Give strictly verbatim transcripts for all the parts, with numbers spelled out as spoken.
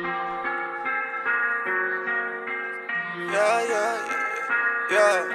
Yeah, yeah, yeah,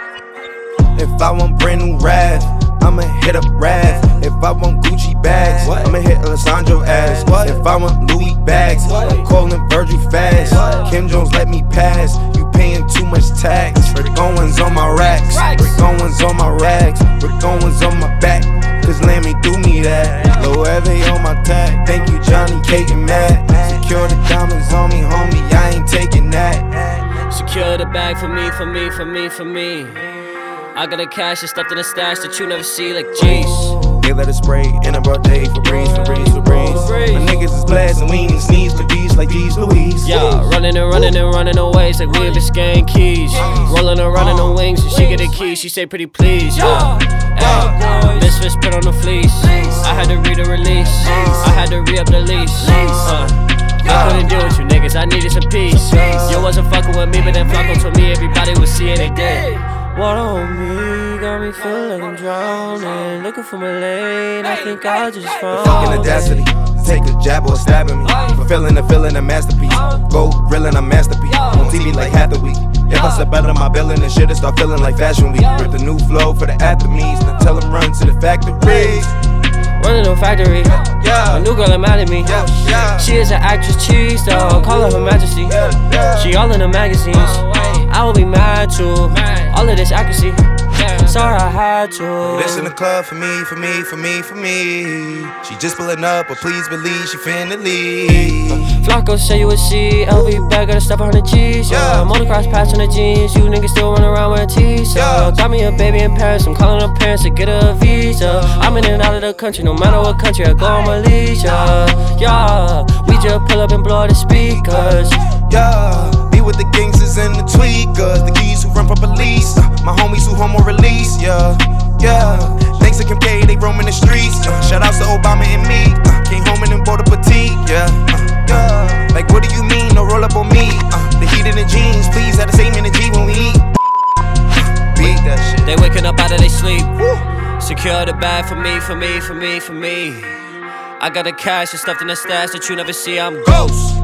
yeah. If I want brand new Rav, I'ma hit up Rav. If I want Gucci bags, what? I'ma hit Alessandro ass. What? If I want Louis bags, what? I'm calling Virgil fast. What? Kim Jones let me pass. You paying too much tax. Rick Owens on my racks. Rick Owens on my rags. Rick Owens on my back. Cause Lammy do me that. Low Evie on my tag. Thank you Johnny, Kate and Matt. Secure the diamonds on me, homie. I ain't taking that. Secure the bag for me, for me, for me, for me. I got the cash and stuffed in a stash that you never see, like jeez. They let it spray in a broad day, Febreze, Febreze, Febreze. My niggas is blasting, we ain't sneeze for these like these Louise. Yeah, running and running and running away, it's like we in Biscayne Keys. Rolling and running the wings, and she get the keys, she say pretty please. Yeah, hey, misfits put on the fleece. I had to read the release, I had to re-up the lease. Uh, I couldn't deal with you niggas, I needed some peace. You wasn't fucking with me, but then Flacco told me everybody would see it, they did. Water on me, got me feeling like I'm drowning. Looking for my lane, I think I just found the fucking audacity, take a jab or stab at me. Fulfilling the feeling, a masterpiece. Go grilling a masterpiece. On T V like half the week. If I step out of my building and shit, it start feeling like fashion week. With the new flow for the athletes, now tell them run to the factory. Running no factory, yeah. My new girl ain't mad at me, yeah, yeah. She is an actress cheese though, call her her majesty, yeah, yeah. She all in the magazines, I will be mad too, all of this accuracy, yeah. Sorry I had to. This in the club for me, for me, for me, for me. She just pulling up, but please believe she finna leave. Flacco say you would see, L V bag, gotta step on the G's, yeah. Motocross patch on the jeans, you niggas still run around wearing tees, yeah. Got me a baby in Paris, I'm calling her parents to get a visa. I'm in and out of the country, no matter what country I go on my leisure. Yeah, we just pull up and blow the speakers. Yeah, be with the gangsters and the tweakers, the keys who run for police, uh, my homies who home on release. Yeah, yeah. Thanks to Kim K, they roaming the streets. Uh, shout outs to Obama and me. Uh, came home and then bought a petite. Yeah, uh, yeah. Like what do you mean? No roll up on me. Uh, the heat in the jeans, please have the same energy when we eat. Uh, beat that shit. They waking up out of their sleep. Woo. Secure the bag for me, for me, for me, for me. I got the cash and stuffed in the stash that you never see. I'm ghost.